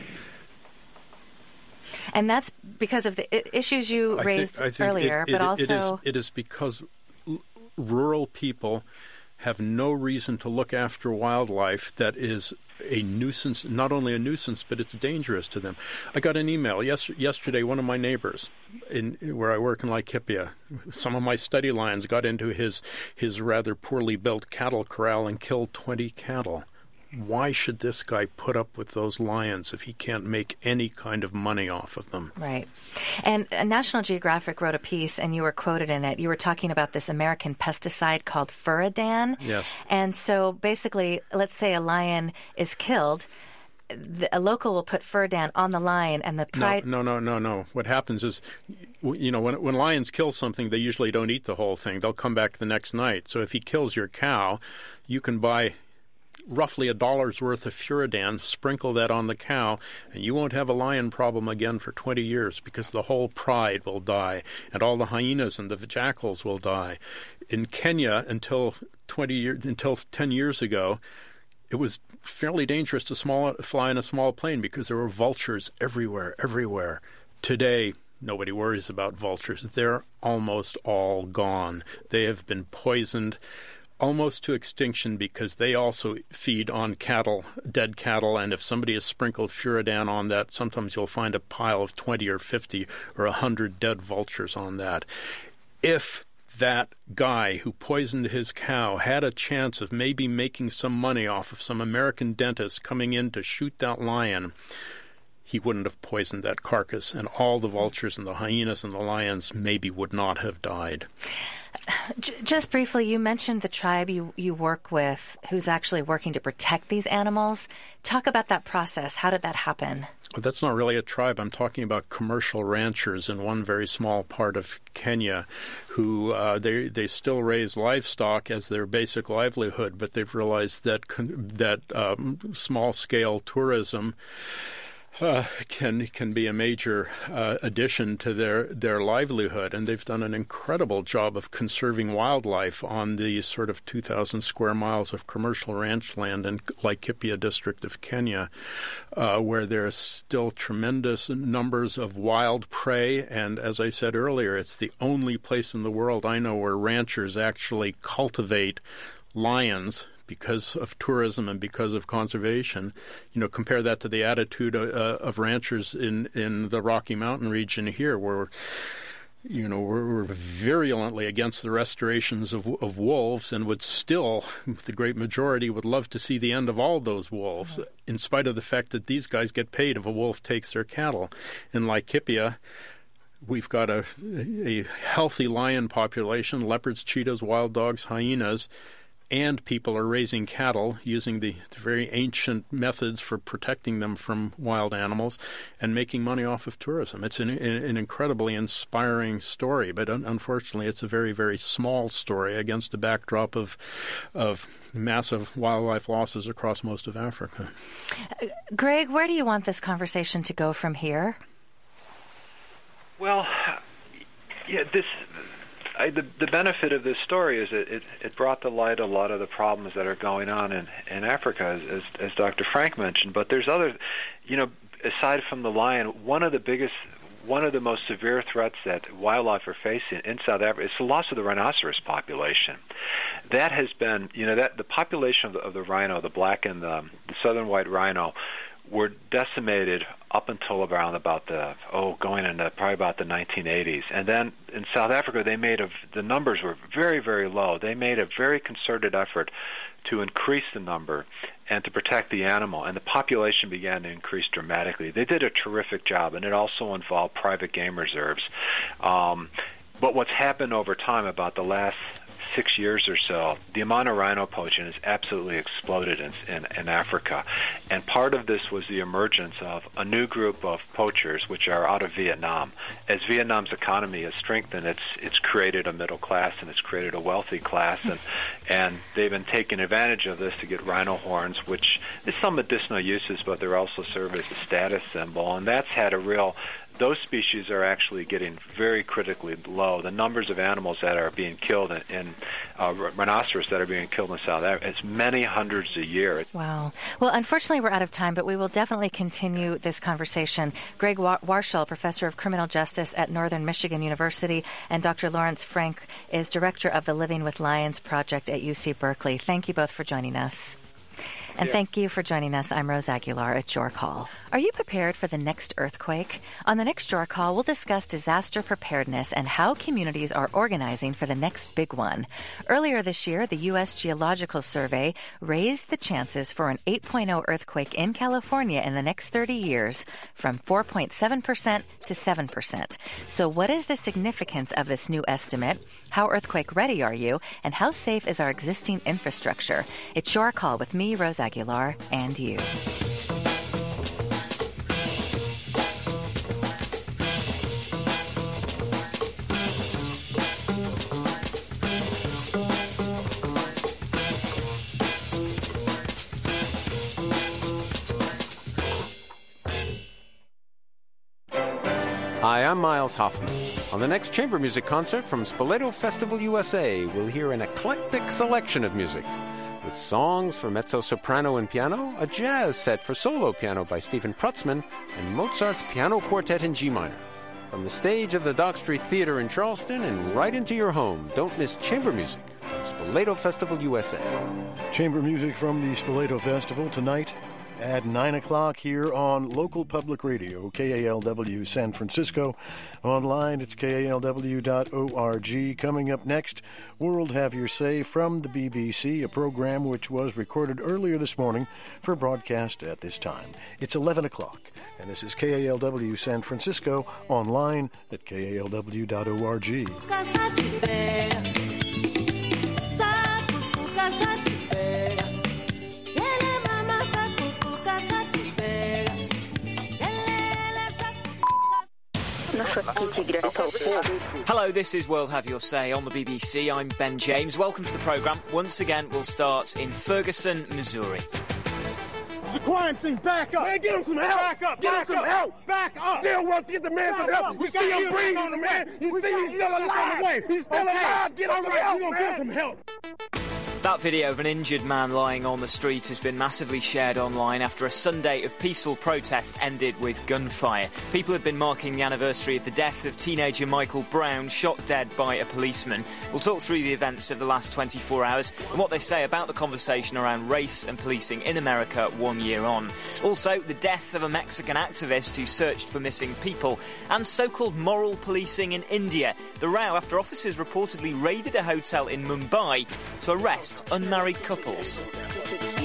A: And that's because of the issues you
B: I
A: raised
B: think, I think
A: earlier,
B: it, it,
A: but also...
B: It is, it is because l- rural people have no reason to look after wildlife that is a nuisance, not only a nuisance, but it's dangerous to them. I got an email yes, yesterday, one of my neighbors in where I work in Laikipia, some of my study lions got into his, his rather poorly built cattle corral and killed twenty cattle. Why should this guy put up with those lions if he can't make any kind of money off of them?
A: Right. And uh, National Geographic wrote a piece, and you were quoted in it. You were talking about this American pesticide called Furadan.
B: Yes. And
A: so basically, let's say a lion is killed. The, a local will put Furadan on the lion, and the pride...
B: No, no, no, no, no. What happens is, you know, when when lions kill something, they usually don't eat the whole thing. They'll come back the next night. So if he kills your cow, you can buy roughly a dollar's worth of Furadan, sprinkle that on the cow, and you won't have a lion problem again for twenty years because the whole pride will die, and all the hyenas and the jackals will die. In Kenya, until twenty years, until ten years ago, it was fairly dangerous to small, fly in a small plane because there were vultures everywhere, everywhere. Today, nobody worries about vultures. They're almost all gone. They have been poisoned almost to extinction because they also feed on cattle, dead cattle, and if somebody has sprinkled Furadan on that, sometimes you'll find a pile of twenty or fifty or one hundred dead vultures on that. If that guy who poisoned his cow had a chance of maybe making some money off of some American dentist coming in to shoot that lion, he wouldn't have poisoned that carcass, and all the vultures and the hyenas and the lions maybe would not have died.
A: Just briefly, you mentioned the tribe you, you work with who's actually working to protect these animals. Talk about that process. How did that happen?
B: Well, that's not really a tribe. I'm talking about commercial ranchers in one very small part of Kenya who uh, they they still raise livestock as their basic livelihood, but they've realized that con- that um, small-scale tourism uh, can can be a major uh, addition to their, their livelihood. And they've done an incredible job of conserving wildlife on the sort of two thousand square miles of commercial ranch land in Laikipia district of Kenya, uh, where there's still tremendous numbers of wild prey. And as I said earlier, it's the only place in the world I know where ranchers actually cultivate lions because of tourism and because of conservation. You know, compare that to the attitude of, uh, of ranchers in, in the Rocky Mountain region here, where, you know, we're, we're virulently against the restorations of, of wolves and would still, the great majority, would love to see the end of all those wolves, mm-hmm. in spite of the fact that these guys get paid if a wolf takes their cattle. In Laikipia, we've got a, a healthy lion population, leopards, cheetahs, wild dogs, hyenas, and people are raising cattle using the, the very ancient methods for protecting them from wild animals and making money off of tourism. It's an, an incredibly inspiring story, but un- unfortunately it's a very, very small story against a backdrop of of massive wildlife losses across most of Africa.
A: Uh, Greg, where do you want this conversation to go from here?
C: Well, yeah, this... I, the, the benefit of this story is that it, it brought to light a lot of the problems that are going on in, in Africa, as, as, as Doctor Frank mentioned. But there's other, you know, aside from the lion, one of the biggest, one of the most severe threats that wildlife are facing in South Africa is the loss of the rhinoceros population. That has been, you know, that the population of the, of the rhino, the black and the, the southern white rhino, were decimated up until around about the, oh, going into probably about the nineteen eighties. And then in South Africa, they made a, the numbers were very, very low. They made a very concerted effort to increase the number and to protect the animal, and the population began to increase dramatically. They did a terrific job, and it also involved private game reserves. Um, but what's happened over time, about the last six years or so, the amount of rhino poaching has absolutely exploded in, in, in Africa. And part of this was the emergence of a new group of poachers, which are out of Vietnam. As Vietnam's economy has strengthened, it's it's created a middle class and it's created a wealthy class, and and they've been taking advantage of this to get rhino horns, which is some medicinal uses, but they're also serve as a status symbol, and that's had a real. Those species are actually getting very critically low. The numbers of animals that are being killed in, in uh, rhinoceros that are being killed in South Africa, it's many hundreds a year.
A: Wow. Well, unfortunately, we're out of time, but we will definitely continue this conversation. Greg Warshall, professor of criminal justice at Northern Michigan University, and Doctor Lawrence Frank is director of the Living with Lions project at U C Berkeley. Thank you both for joining us. And yeah. Thank you for joining us. I'm Rose Aguilar at Your Call. Are you prepared for the next earthquake? On the next Your Call, we'll discuss disaster preparedness and how communities are organizing for the next big one. Earlier this year, the U S Geological Survey raised the chances for an eight point oh earthquake in California in the next thirty years from four point seven percent to seven percent. So what is the significance of this new estimate? How earthquake ready are you? And how safe is our existing infrastructure? It's Your Call with me, Rose Aguilar, and you.
F: Hi, I'm Miles Hoffman. On the next chamber music concert from Spoleto Festival U S A, we'll hear an eclectic selection of music, with songs for mezzo-soprano and piano, a jazz set for solo piano by Stephen Prutzman, and Mozart's Piano Quartet in G minor. From the stage of the Dock Street Theater in Charleston and right into your home, don't miss chamber music from Spoleto Festival U S A.
D: Chamber music from the Spoleto Festival tonight at nine o'clock here on local public radio, K A L W San Francisco. Online, it's K A L W dot org. Coming up next, World Have Your Say from the B B C, a program which was recorded earlier this morning for broadcast at this time. It's eleven o'clock, and this is K A L W San Francisco, online at K A L W dot org.
G: Hello, this is World Have Your Say on the B B C. I'm Ben James. Welcome to the programme. Once again, we'll start in Ferguson, Missouri.
H: It's a crime scene. Back up. Man, get him some help. Back up. Get him some help. Back up. They'll work to get the man some help. You see him breathing, man. You see he's still alive. He's still alive. Get him some help. We're going to get him some help.
G: That video of an injured man lying on the street has been massively shared online after a Sunday of peaceful protest ended with gunfire. People have been marking the anniversary of the death of teenager Michael Brown, shot dead by a policeman. We'll talk through the events of the last twenty-four hours and what they say about the conversation around race and policing in America one year on. Also, the death of a Mexican activist who searched for missing people, and so-called moral policing in India. The row after officers reportedly raided a hotel in Mumbai to arrest unmarried couples.